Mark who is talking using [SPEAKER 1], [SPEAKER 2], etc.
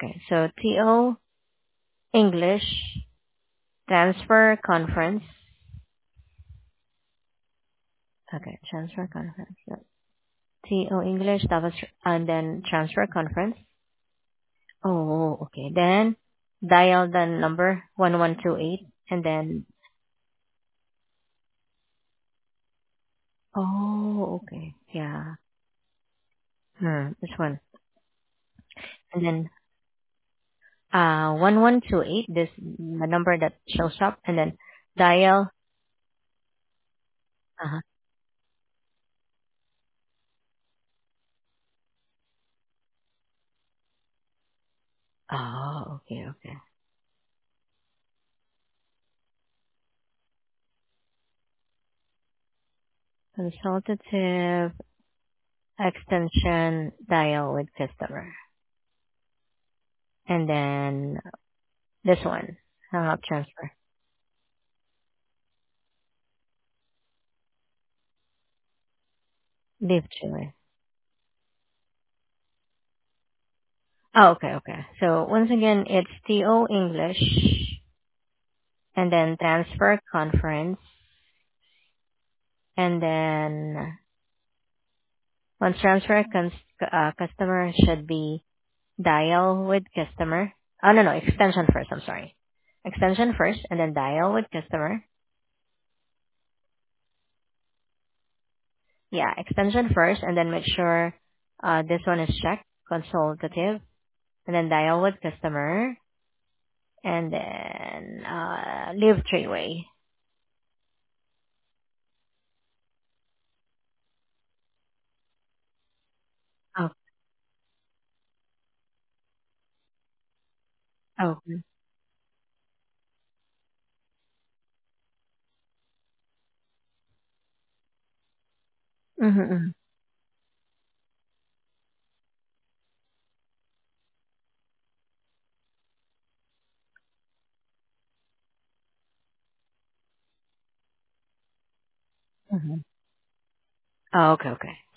[SPEAKER 1] Okay. So TO English transfer conference. Okay, transfer conference. Yeah. TO English that was and then transfer conference. Oh, okay. Then dial the number 1128 and then oh, okay. Yeah. This one. And then 1128 this the number that shows up and then dial uh-huh. Oh, okay, okay. Consultative extension dial with customer. And then this one, hang up transfer. Leave Chile. Oh, okay, okay. So once again, it's TO English and then transfer conference and then once transfer customer should be dial with customer. Oh, no, no, extension first. I'm sorry. Extension first and then dial with customer. Yeah, extension first and then make sure this one is checked, consultative, and then dial with customer and then leave three-way. Oh, okay. Mm-hmm, mm-hmm. Oh, okay, okay.